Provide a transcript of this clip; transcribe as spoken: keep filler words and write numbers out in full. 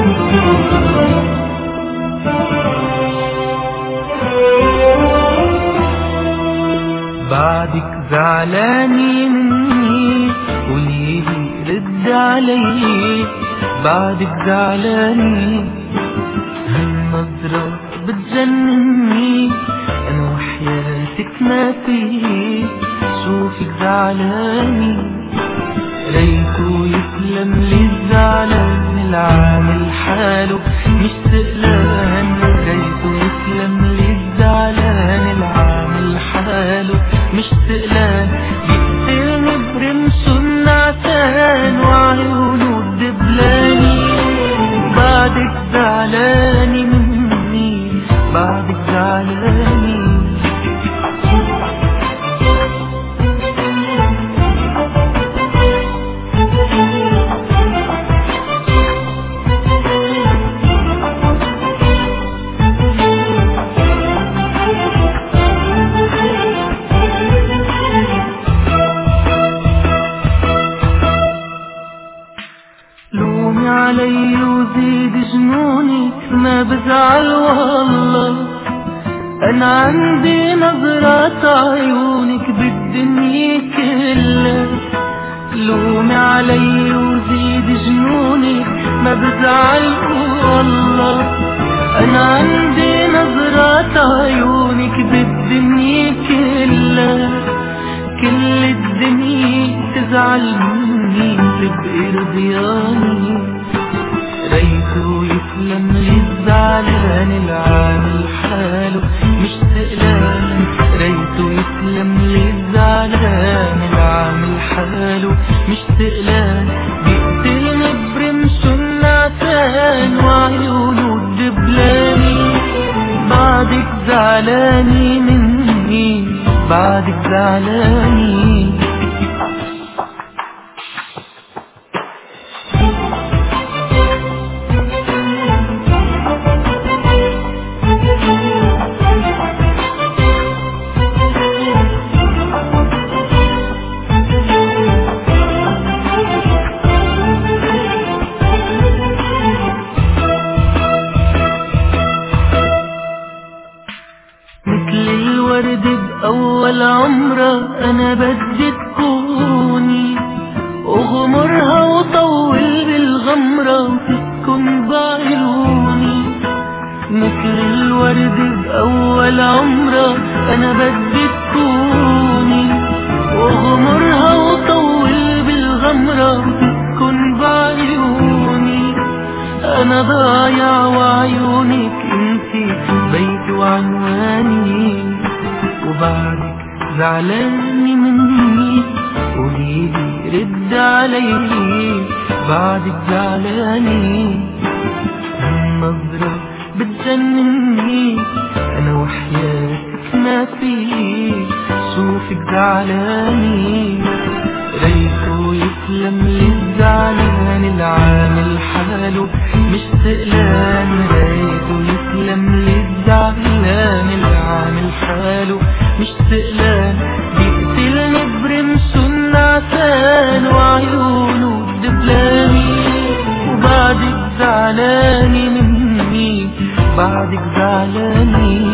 بعدك زعلاني مني قوليلي رد علي. بعدك زعلاني هالنظرة بتجنني انا وحياتك ما في شوفك زعلاني. ريته يسلم لي الزعلان العامل حاله مش سقلان. ريته يسلم لي الزعلان العامل حاله مش سقلان. بيقتلني برمشه النعسان وعيونه الدبلاني. بعدك زعلاني مني بعدك زعلاني. لومي علي وزيد جنونك ما بزعل والله. انا عندي نظرات عيونك بالدنيا كلها. لومي علي وزيد جنونك ما بزعل والله. انا عندي نظرات عيونك بالدنيا كلها. كل الدنيا تزعل مني تبقي رضياني. ريته يسلم لي الزعلان العامل حاله مش سقلان. ريته يسلم لي الزعلان العامل حاله مش سقلان. بيقتلني برمشه النعسان وعيونه الدبلاني. بعدك زعلاني مني بعدك زعلاني. مثل الورد بأول عمرة أنا بدي تكوني. أغمرها وطول بالغمرة وتسكن بعيوني. مثل الورد بأول عمرة أنا بدي تكوني. أغمرها وطول بالغمرة وتسكن بعيوني. أنا ضايع وعيونك انتي بيتي وعنواني. وبعدك زعلاني مني قوليلي رد علي. بعدك زعلاني النظرة بتجنني انا وحياتك ما في شوفك زعلاني. ريته يسلم لي الزعلان العامل حاله مش سقلان. ريته يسلم لي الزعلان العامل حاله مش سقلان. بيقتلني برمشه النعسان وعيونه الدبلاني. وبعدك زعلاني مني بعدك زعلاني.